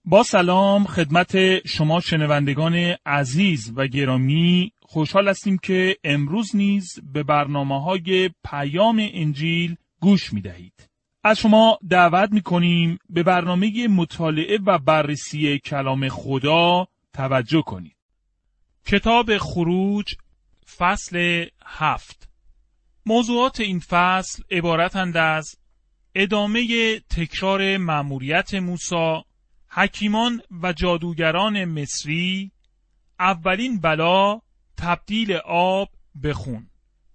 با سلام خدمت شما شنوندگان عزیز و گرامی، خوشحال هستیم که امروز نیز به برنامه‌های پیام انجیل گوش می‌دهید. از شما دعوت می‌کنیم به برنامه مطالعه و بررسی کلام خدا توجه کنید. کتاب خروج فصل 7. موضوعات این فصل عبارتند از ادامه تکرار مأموریت موسی، حکیمان و جادوگران مصری، اولین بلا، تبدیل آب به خون.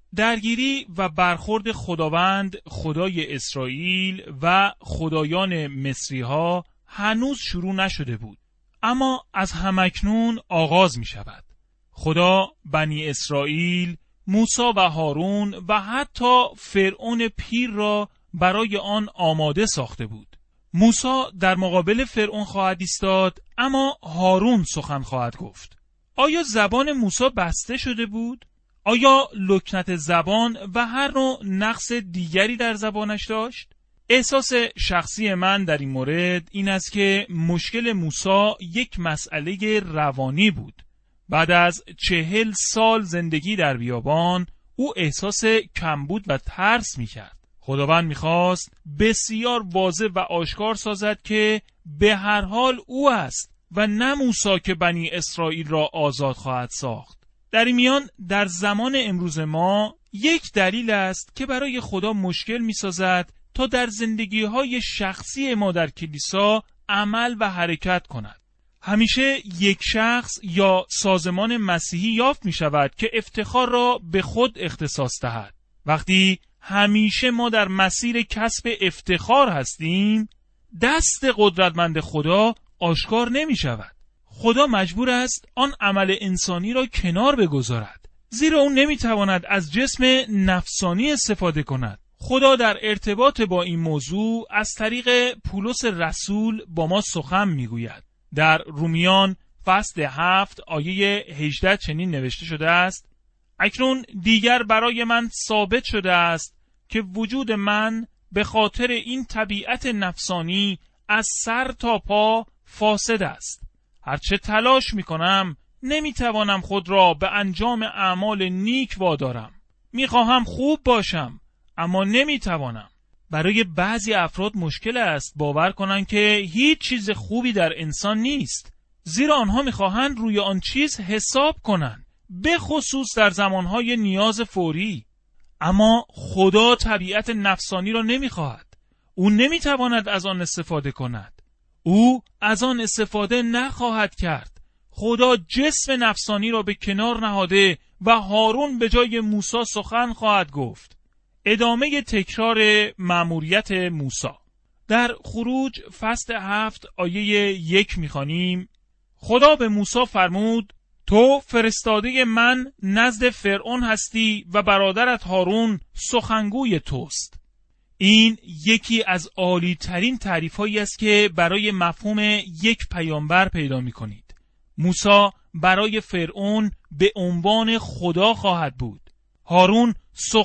درگیری و برخورد خداوند خدای اسرائیل و خدایان مصری ها هنوز شروع نشده بود، اما از همکنون آغاز می شود. خدا بنی اسرائیل، موسی و هارون و حتی فرعون پیر را برای آن آماده ساخته بود. موسی در مقابل فرعون خواهد ایستاد، اما هارون سخن خواهد گفت. آیا زبان موسی بسته شده بود؟ آیا لکنت زبان و هر نوع نقص دیگری در زبانش داشت؟ احساس شخصی من در این مورد این است که مشکل موسی یک مسئله روانی بود. بعد از 40 سال زندگی در بیابان، او احساس کمبود و ترس می‌کرد. خداوند می‌خواست بسیار واضح و آشکار سازد که به هر حال او است و نه موسی که بنی اسرائیل را آزاد خواهد ساخت. در این میان در زمان امروز ما یک دلیل است که برای خدا مشکل می‌سازد تا در زندگی‌های شخصی ما در کلیسا عمل و حرکت کند. همیشه یک شخص یا سازمان مسیحی یافت می‌شود که افتخار را به خود اختصاص دهد. وقتی همیشه ما در مسیر کسب افتخار هستیم، دست قدرتمند خدا آشکار نمی شود. خدا مجبور است آن عمل انسانی را کنار بگذارد، زیرا اون نمی تواند از جسم نفسانی استفاده کند. خدا در ارتباط با این موضوع از طریق پولس رسول با ما سخن می گوید. در رومیان فصل 7 آیه 18 چنین نوشته شده است: اکنون دیگر برای من ثابت شده است که وجود من به خاطر این طبیعت نفسانی از سر تا پا فاسد است. هرچه تلاش می کنم نمی توانم خود را به انجام اعمال نیک وادارم. می خواهم خوب باشم اما نمی توانم. برای بعضی افراد مشکل است باور کنند که هیچ چیز خوبی در انسان نیست، زیرا آنها می خواهند روی آن چیز حساب کنند، به خصوص در زمانهای نیاز فوری. اما خدا طبیعت نفسانی را نمیخواهد. او نمیتواند از آن استفاده کند. او از آن استفاده نخواهد کرد. خدا جسم نفسانی را به کنار نهاده و هارون به جای موسی سخن خواهد گفت. ادامه تکرار مأموریت موسی. در خروج فصل 7 آیه 1 میخوانیم: خدا به موسی فرمود: تو فرستاده من نزد فرعون هستی و برادرت هارون سخنگوی توست. این یکی از عالی ترین تعریف هایی است که برای مفهوم یک پیامبر پیدا می کنید. موسی برای فرعون به عنوان خدا خواهد بود. هارون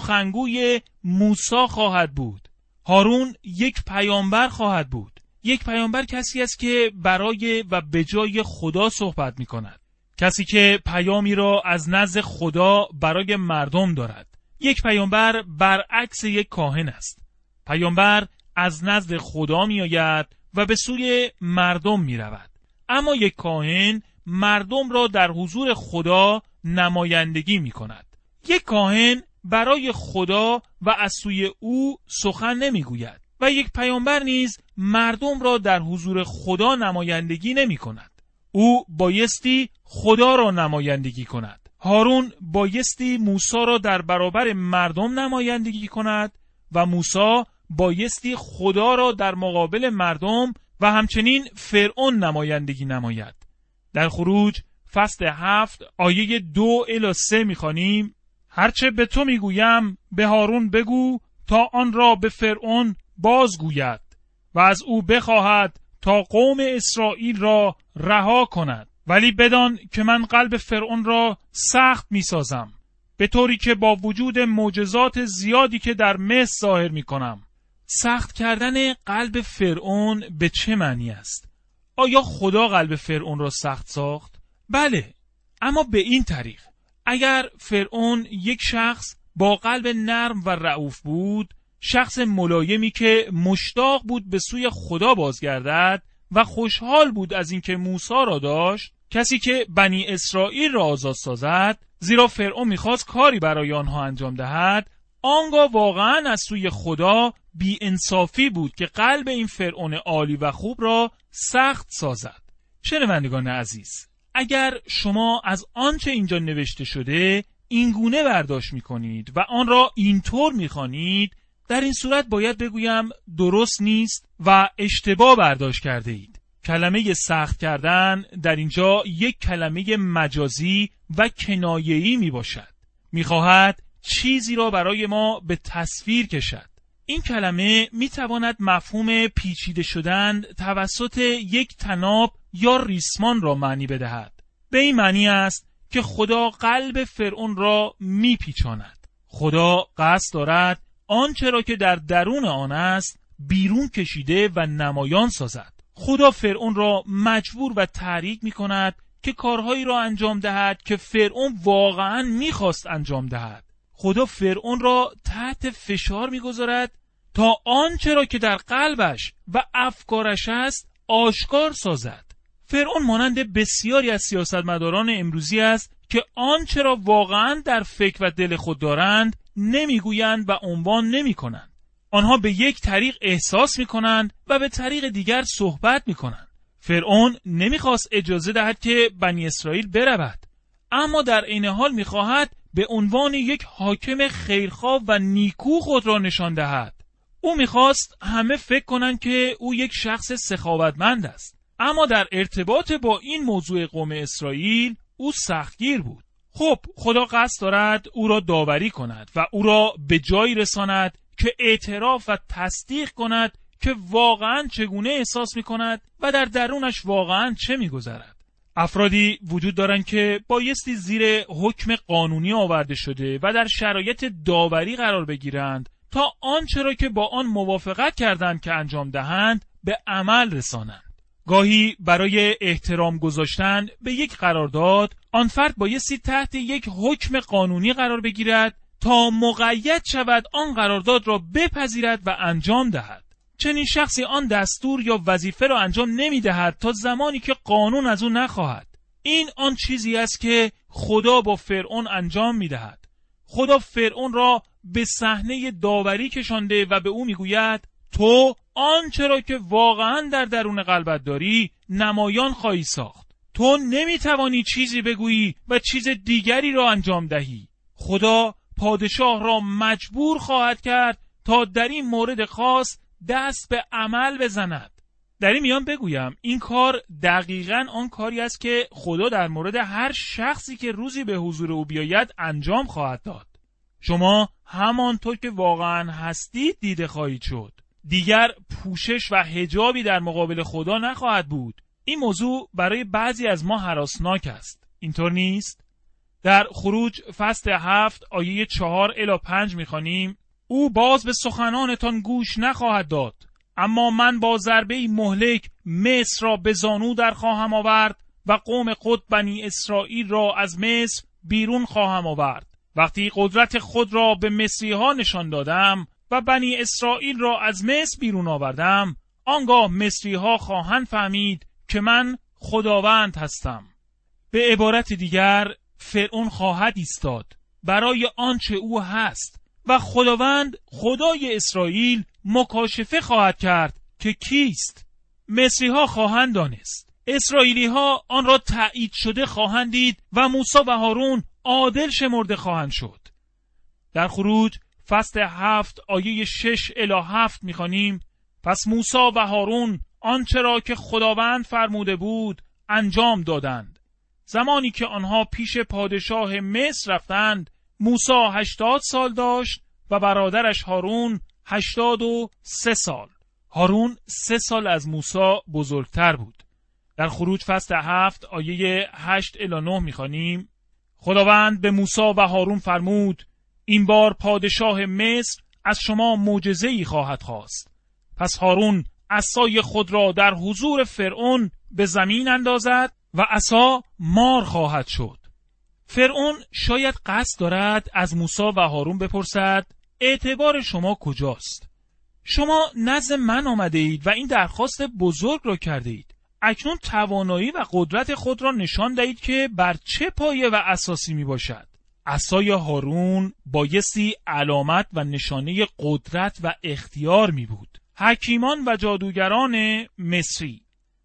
سخنگوی موسی خواهد بود. هارون یک پیامبر خواهد بود. یک پیامبر کسی است که برای و به جای خدا صحبت می کند. کسی که پیامی را از نزد خدا برای مردم دارد. یک پیامبر برعکس یک کاهن است. پیامبر از نزد خدا می آید و به سوی مردم می رود. اما یک کاهن مردم را در حضور خدا نمایندگی می کند. یک کاهن برای خدا و از سوی او سخن نمی گوید و یک پیامبر نیز مردم را در حضور خدا نمایندگی نمی کند. او بایستی خدا را نمایندگی کند. هارون بایستی موسی را در برابر مردم نمایندگی کند و موسی بایستی خدا را در مقابل مردم و همچنین فرعون نمایندگی نماید. در خروج فصل 7 آیه 2 الی 3 می‌خوانیم: هرچه به تو میگویم به هارون بگو تا آن را به فرعون بازگوید و از او بخواهد تا قوم اسرائیل را رها کند. ولی بدان که من قلب فرعون را سخت میسازم، به طوری که با وجود معجزات زیادی که در مصر ظاهر میکنم. سخت کردن قلب فرعون به چه معنی است؟ آیا خدا قلب فرعون را سخت ساخت؟ بله، اما به این طریق: اگر فرعون یک شخص با قلب نرم و رئوف بود، شخص ملایمی که مشتاق بود به سوی خدا بازگردد و خوشحال بود از اینکه موسی را داشت، کسی که بنی اسرائیل را آزاد سازد، زیرا فرعون می‌خواست کاری برای آنها انجام دهد، آنگاه واقعاً از سوی خدا بی انصافی بود که قلب این فرعون عالی و خوب را سخت سازد. شنوندگان عزیز، اگر شما از آنچه اینجا نوشته شده این گونه برداشت می‌کنید و آن را اینطور می‌خوانید، در این صورت باید بگویم درست نیست و اشتباه برداشت کرده اید. کلمه سخت کردن در اینجا یک کلمه مجازی و کنایه‌ای می باشد. می خواهد چیزی را برای ما به تصویر کشد. این کلمه می تواند مفهوم پیچیده شدن توسط یک طناب یا ریسمان را معنی بدهد. به این معنی است که خدا قلب فرعون را می پیچاند. خدا قصد دارد آنچه را که در درون آن است بیرون کشیده و نمایان سازد. خدا فرعون را مجبور و تحریک می کند که کارهایی را انجام دهد که فرعون واقعاً می خواست انجام دهد. خدا فرعون را تحت فشار می گذارد تا آنچه را که در قلبش و افکارش است آشکار سازد. فرعون مانند بسیاری از سیاستمداران امروزی است که آنچه را واقعاً در فکر و دل خود دارند نمیگویند و عنوان نمی کنند. آنها به یک طریق احساس می کنند و به طریق دیگر صحبت می کنند. فرعون نمیخواست اجازه دهد که بنی اسرائیل برود، اما در عین حال می خواهد به عنوان یک حاکم خیرخواه و نیکو خود را نشان دهد. او میخواست همه فکر کنند که او یک شخص سخاوتمند است، اما در ارتباط با این موضوع قوم اسرائیل او سختگیر بود. خب خدا قصد دارد او را داوری کند و او را به جایی رساند که اعتراف و تصدیق کند که واقعاً چگونه احساس می‌کند و در درونش واقعاً چه می‌گذرد. افرادی وجود دارند که بایستی زیر حکم قانونی آورده شده و در شرایط داوری قرار بگیرند تا آنچه را که با آن موافقت کردند که انجام دهند به عمل رسانند. گاهی برای احترام گذاشتن به یک قرارداد آن فرد بایستی تحت یک حکم قانونی قرار بگیرد تا مقید شود آن قرارداد را بپذیرد و انجام دهد. چنین شخصی آن دستور یا وظیفه را انجام نمی دهد تا زمانی که قانون از او نخواهد. این آن چیزی است که خدا با فرعون انجام می دهد. خدا فرعون را به صحنه داوری کشانده و به او می گوید تو آنچه را که واقعا در درون قلبت داری نمایان خواهی ساخت. تو نمی توانی چیزی بگویی و چیز دیگری را انجام دهی. خدا پادشاه را مجبور خواهد کرد تا در این مورد خاص دست به عمل بزند. در این میان بگویم این کار دقیقاً آن کاری است که خدا در مورد هر شخصی که روزی به حضور او بیاید انجام خواهد داد. شما همانطور که واقعاً هستید دیده خواهید شد. دیگر پوشش و حجابی در مقابل خدا نخواهد بود. این موضوع برای بعضی از ما هراسناک است. اینطور نیست؟ در خروج فصل 7 آیه 4 الی 5 می‌خوانیم: او باز به سخنانتان گوش نخواهد داد، اما من با ضربه مهلک مصر را به زانو در خواهم آورد و قوم خود بنی اسرائیل را از مصر بیرون خواهم آورد. وقتی قدرت خود را به مصری ها نشان دادم و بنی اسرائیل را از مصر بیرون آوردم، آنگاه مصری ها خواهند فهمید که من خداوند هستم. به عبارت دیگر فرعون خواهد ایستاد برای آنچه او هست و خداوند خدای اسرائیل مکاشفه خواهد کرد که کیست. مصری ها خواهند دانست، اسرائیلی ها آن را تایید شده خواهند دید و موسی و هارون عادل شمرده خواهند شد. در خروج فصل 7 آیه 6 الی 7 می‌خوانیم: پس موسی و هارون آنچه را که خداوند فرموده بود انجام دادند. زمانی که آنها پیش پادشاه مصر رفتند، موسی 80 سال داشت و برادرش هارون 83 سال. هارون 3 سال از موسی بزرگتر بود. در خروج فصل 7 آیه 8 الی 9 می‌خوانیم: خداوند به موسی و هارون فرمود: این بار پادشاه مصر از شما معجزه‌ای خواهد خواست. پس هارون عصای خود را در حضور فرعون به زمین اندازد و عصا مار خواهد شد. فرعون شاید قصد دارد از موسی و هارون بپرسد اعتبار شما کجاست؟ شما نزد من آمده اید و این درخواست بزرگ را کرده اید. اکنون توانایی و قدرت خود را نشان دهید که بر چه پایه و اساسی می باشد. عصای هارون بایستی علامت و نشانه قدرت و اختیار می بود. حکیمان و جادوگران مصری.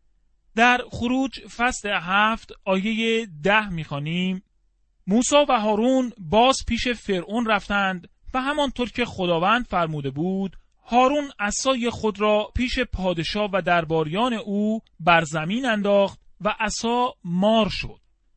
در خروج فصل 7 آیه 10 می خوانیم: موسی و هارون باز پیش فرعون رفتند و همانطور که خداوند فرموده بود هارون عصای خود را پیش پادشاه و درباریان او بر زمین انداخت و عصا مار شد.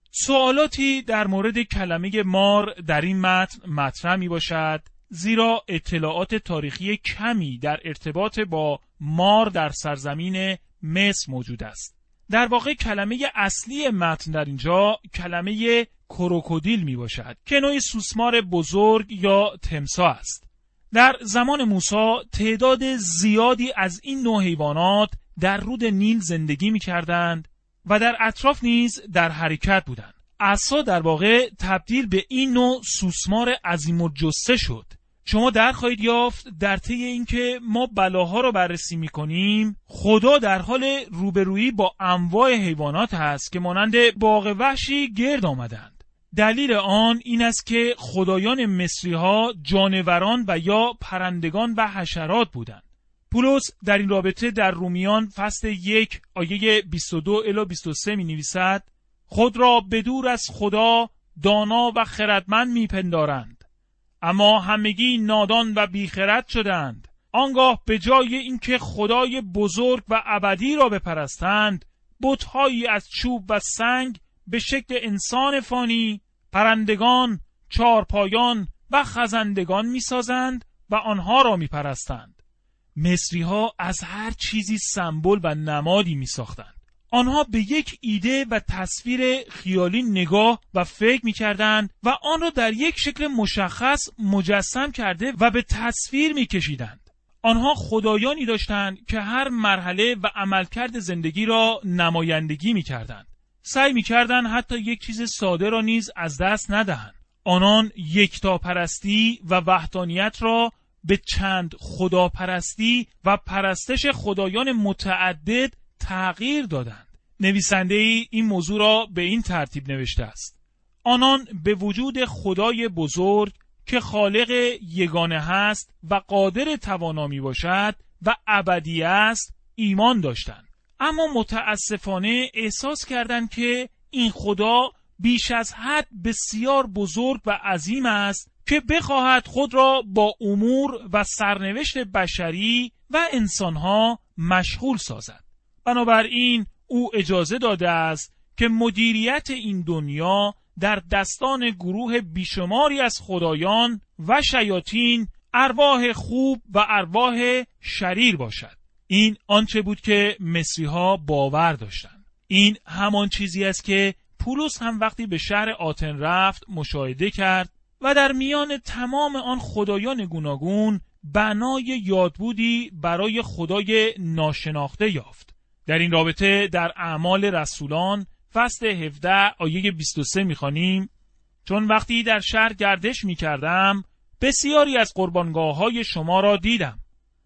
سوالاتی در مورد کلمه مار در این متن مطرح می باشد، زیرا اطلاعات تاریخی کمی در ارتباط با مار در سرزمین مصر موجود است. در واقع کلمه اصلی متن در اینجا کلمه کروکودیل می باشد که نوعی سوسمار بزرگ یا تمساح است. در زمان موسی تعداد زیادی از این نوع حیوانات در رود نیل زندگی می کردند و در اطراف نیز در حرکت بودند. عصا در واقع تبدیل به این نوع سوسمار عظیم الجثه شد. شما در خواهید یافت در طی اینکه ما بلاها را بررسی می‌کنیم، خدا در حال روبرویی با انواع حیوانات است که مانند باغ وحشی گرد آمدند. دلیل آن این است که خدایان مصری‌ها جانوران و یا پرندگان و حشرات بودند. پولس در این رابطه در رومیان فصل 1 آیه 22 الی 23 می‌نویسد: خود را بدور از خدا دانا و خردمند می‌پندارند، اما همگی نادان و بیخرد شدند. آنگاه به جای اینکه خدای بزرگ و ابدی را بپرستند، بت‌هایی از چوب و سنگ به شکل انسان فانی، پرندگان، چارپایان و خزندگان می‌سازند و آنها را می‌پرستند. مصری‌ها از هر چیزی سمبل و نمادی می‌ساختند. آنها به یک ایده و تصویر خیالی نگاه و فکر می‌کردند و آن را در یک شکل مشخص مجسم کرده و به تصویر می‌کشیدند. آنها خدایانی داشتند که هر مرحله و عملکرد زندگی را نمایندگی می‌کردند. سعی می‌کردند حتی یک چیز ساده را نیز از دست ندهند. آنان یکتاپرستی و وحدانیت را به چند خداپرستی و پرستش خدایان متعدد تغییر دادند. نویسنده این موضوع را به این ترتیب نوشته است: آنان به وجود خدای بزرگ که خالق یگانه هست و قادر توانا می باشد و ابدی است ایمان داشتند، اما متاسفانه احساس کردند که این خدا بیش از حد بسیار بزرگ و عظیم است که بخواهد خود را با امور و سرنوشت بشری و انسانها مشغول سازد. بنابراین او اجازه داده است که مدیریت این دنیا در دستان گروه بیشماری از خدایان و شیاطین، ارواح خوب و ارواح شریر باشد. این آنچه بود که مصری‌ها باور داشتند. این همان چیزی است که پولس هم وقتی به شهر آتن رفت مشاهده کرد و در میان تمام آن خدایان گوناگون بنای یادبودی برای خدای ناشناخته یافت. در این رابطه در اعمال رسولان فصل 17 آیه 23 می‌خوانیم: چون وقتی در شهر گردش می‌کردم بسیاری از قربانگاه‌های شما را دیدم.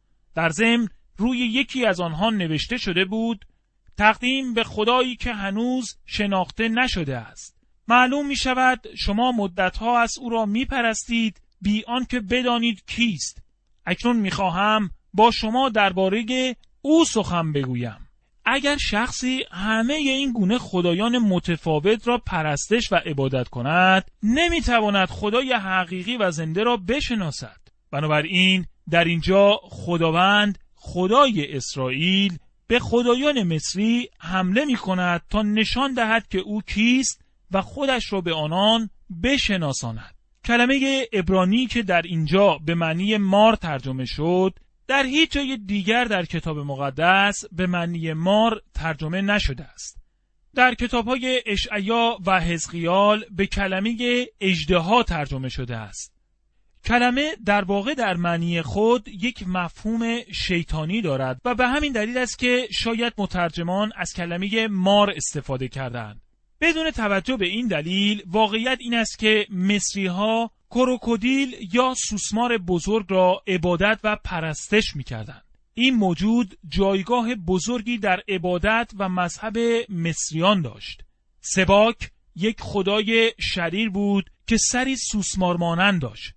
در ضمن روی یکی از آنها نوشته شده بود: تقدیم به خدایی که هنوز شناخته نشده است. معلوم می‌شود شما مدت‌ها از او را می‌پرستید بی آنکه بدانید کیست. اکنون می‌خواهم با شما درباره او سخن بگویم. اگر شخصی همه این گونه خدایان متفاوت را پرستش و عبادت کند، نمی‌تواند خدای حقیقی و زنده را بشناسد. بنابراین در اینجا خداوند خدای اسرائیل به خدایان مصری حمله می‌کند تا نشان دهد که او کیست و خودش را به آنان بشناساند. کلمه عبرانی که در اینجا به معنی مار ترجمه شد، در هیچ جای دیگر در کتاب مقدس به معنی مار ترجمه نشده است. در کتاب‌های اشعیا و حزقیال به کلمه اژدها ترجمه شده است. کلمه در واقع در معنی خود یک مفهوم شیطانی دارد و به همین دلیل است که شاید مترجمان از کلمه مار استفاده کردند. بدون توجه به این دلیل، واقعیت این است که مصری‌ها کروکودیل یا سوسمار بزرگ را عبادت و پرستش می‌کردند. این موجود جایگاه بزرگی در عبادت و مذهب مصریان داشت. سباک یک خدای شریر بود که سری سوسمار مانند داشت.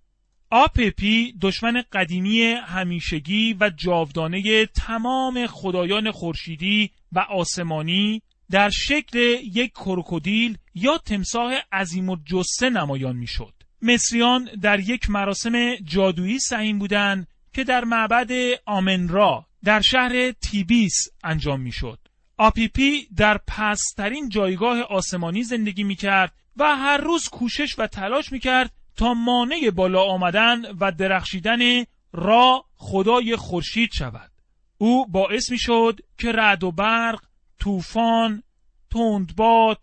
آپپی دشمن قدیمی همیشگی و جاودانه تمام خدایان خورشیدی و آسمانی در شکل یک کروکودیل یا تمساح عظیم‌الجثه نمایان میشد. مصریان در یک مراسم جادویی سهیم بودند که در معبد آمن-را در شهر تیبیس انجام میشد. آپیپی در پست‌ترین جایگاه آسمانی زندگی میکرد و هر روز کوشش و تلاش میکرد تا مانع بالا آمدن و درخشیدن را خدای خورشید شود. او باعث میشد که رعد و برق، طوفان، تندباد،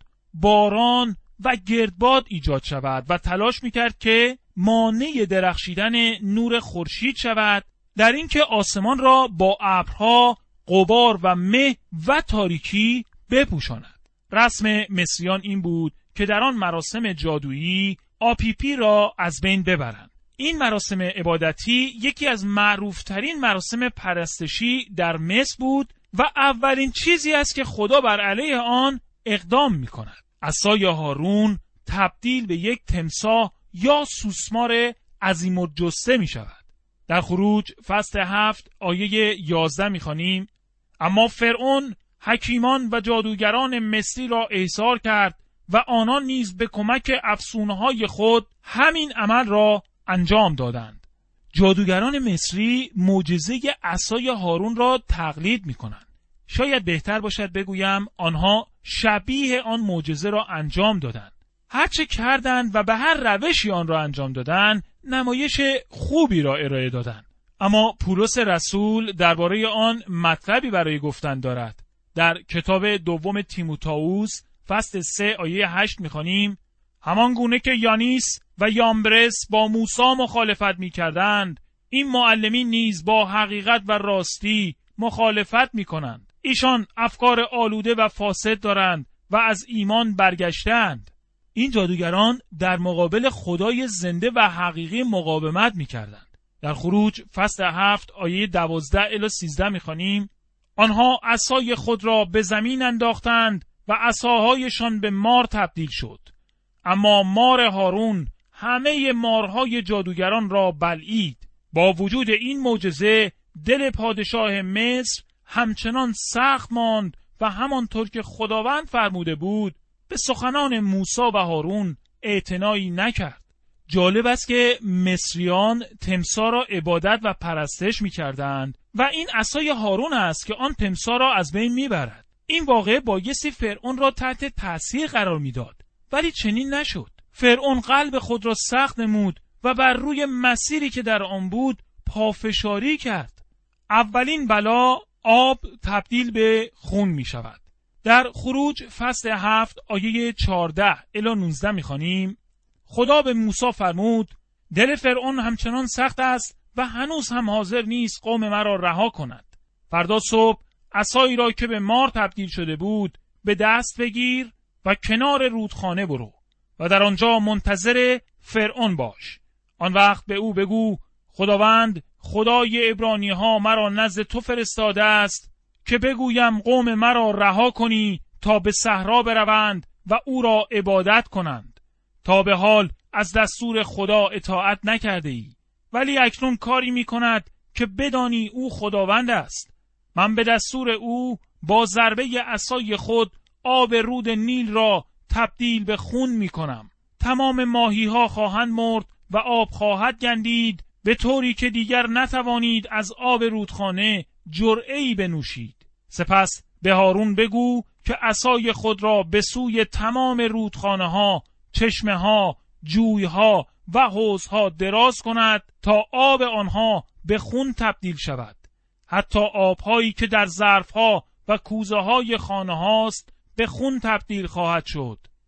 باران و گردباد ایجاد شود و تلاش میکرد که مانع درخشیدن نور خورشید شود، در اینکه آسمان را با ابرها، غبار و مه و تاریکی بپوشاند. رسم مصریان این بود که در آن مراسم جادویی آپیپی را از بین ببرند. این مراسم عبادتی یکی از معروفترین مراسم پرستشی در مصر بود و اولین چیزی است که خدا بر علیه آن اقدام می کند. عصای هارون تبدیل به یک تمساح یا سوسمار عظیم‌الجثه می شود. در خروج فصل 7 آیه 11 می خوانیم: اما فرعون حکیمان و جادوگران مصری را احضار کرد و آنان نیز به کمک افسونه‌های خود همین عمل را انجام دادند. جادوگران مصری معجزه عصای هارون را تقلید می‌کنند. شاید بهتر باشد بگویم آنها شبیه آن معجزه را انجام دادند. هرچه کردند و به هر روشی آن را انجام دادند، نمایش خوبی را ارائه دادند. اما پولس رسول درباره آن مطلبی برای گفتن دارد. در کتاب دوم تیموتائوس فصل 3 آیه 8 می‌خوانیم: همان گونه که یانیس و یامبرس با موسی مخالفت می‌کردند، این معلمین نیز با حقیقت و راستی مخالفت می‌کنند. ایشان افکار آلوده و فاسد دارند و از ایمان برگشتند. این جادوگران در مقابل خدای زنده و حقیقی مقاومت می‌کردند. در خروج فصل 7 آیه 12 الی 13 می‌خوانیم: آنها عصای خود را به زمین انداختند و عصاهایشان به مار تبدیل شد. اما مار هارون همه مارهای جادوگران را بلعید. با وجود این معجزه دل پادشاه مصر همچنان سخت ماند و همانطور که خداوند فرموده بود به سخنان موسی و هارون اعتنایی نکرد. جالب است که مصریان تمساح را عبادت و پرستش می‌کردند و این عصای هارون است که آن تمساح را از بین می‌برد. این واقعه بایستی فرعون را تحت تأثیر قرار می‌داد، ولی چنین نشد. فرعون قلب خود را سخت نمود و بر روی مسیری که در آن بود پافشاری کرد. اولین بلا آب تبدیل به خون می‌شود. در خروج فصل 7 آیه 14 الی 19 می‌خوانیم: خدا به موسی فرمود: دل فرعون همچنان سخت است و هنوز هم حاضر نیست قوم مرا رها کند. فردا صبح عصایی را که به مار تبدیل شده بود به دست بگیر و کنار رودخانه برو و در آنجا منتظر فرعون باش. آن وقت به او بگو: خداوند خدای عبرانی ها مرا نزد تو فرستاده است که بگویم قوم مرا رها کنی تا به صحرا بروند و او را عبادت کنند. تا به حال از دستور خدا اطاعت نکرده ای، ولی اکنون کاری می کند که بدانی او خداوند است. من به دستور او با ضربه عصای خود آب رود نیل را تبدیل به خون می کنم. تمام ماهی ها خواهند مرد و آب خواهد گندید، به طوری که دیگر نتوانید از آب رودخانه جرعه‌ای بنوشید. سپس به هارون بگو که عصای خود را به سوی تمام رودخانه ها، چشمه ها، جوی ها و حوض ها دراز کند تا آب آنها به خون تبدیل شود. حتی آبهایی که در ظرف ها و کوزه های خانه هاست به خون تبدیل خواهد شد.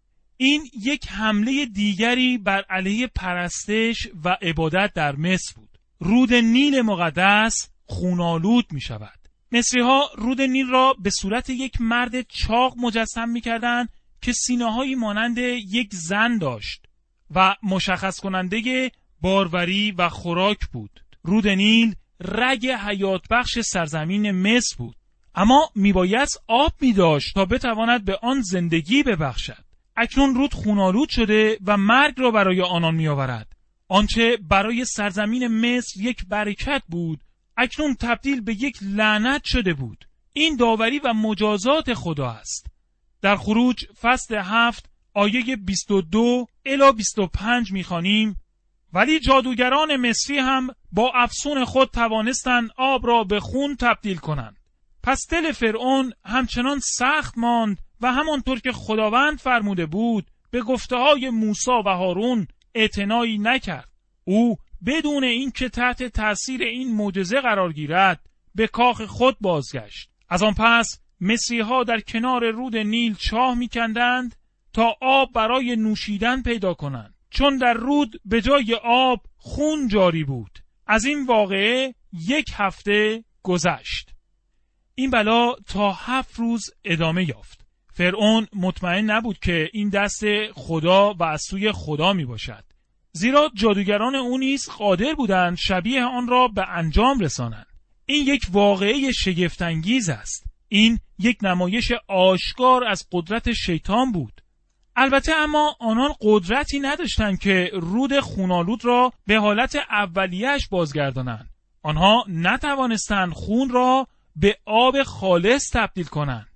این یک حمله دیگری بر علیه پرستش و عبادت در مصر بود. رود نیل مقدس خونالود می شود. مصری ها رود نیل را به صورت یک مرد چاق مجسم می کردن که سینه‌هایی مانند یک زن داشت و مشخص کننده باروری و خوراک بود. رود نیل رگ حیات بخش سرزمین مصر بود، اما میبایست آب می‌داشت تا بتواند به آن زندگی ببخشد. اکنون رود خونالود شده و مرگ را برای آنان می‌آورد. آنچه برای سرزمین مصر یک برکت بود، اکنون تبدیل به یک لعنت شده بود. این داوری و مجازات خدا است. در خروج فصل 7 آیه 22 الی 25 می‌خوانیم: ولی جادوگران مصری هم با افسون خود توانستند آب را به خون تبدیل کنند. پس دل فرعون همچنان سخت ماند و همانطور که خداوند فرموده بود به گفته‌های موسی و هارون اعتنایی نکرد. او بدون اینکه تحت تأثیر این معجزه قرار گیرد به کاخ خود بازگشت. از آن پس مصری‌ها در کنار رود نیل چاه می‌کندند تا آب برای نوشیدن پیدا کنند، چون در رود به جای آب خون جاری بود. از این واقعه 1 هفته گذشت. این بلا تا 7 روز ادامه یافت. فرعون مطمئن نبود که این دست خدا و از سوی خدا می باشد، زیرا جادوگران او نیز قادر بودند شبیه آن را به انجام رسانند. این یک واقعه شگفت‌انگیز است. این یک نمایش آشکار از قدرت شیطان بود. البته اما آنان قدرتی نداشتند که رود خونالود را به حالت اولیه‌اش بازگردانند. آنها نتوانستند خون را به آب خالص تبدیل کنند.